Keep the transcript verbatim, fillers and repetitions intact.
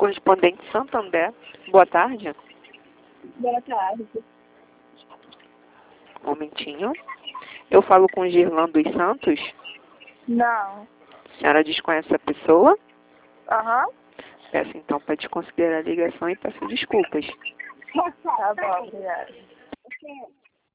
correspondente Santander. Boa tarde. Boa tarde. Um momentinho. Eu falo com Girlan dos Santos. Não. A senhora desconhece a pessoa? Aham. Peço então para desconsiderar a ligação e peço desculpas. Tá bom, obrigada.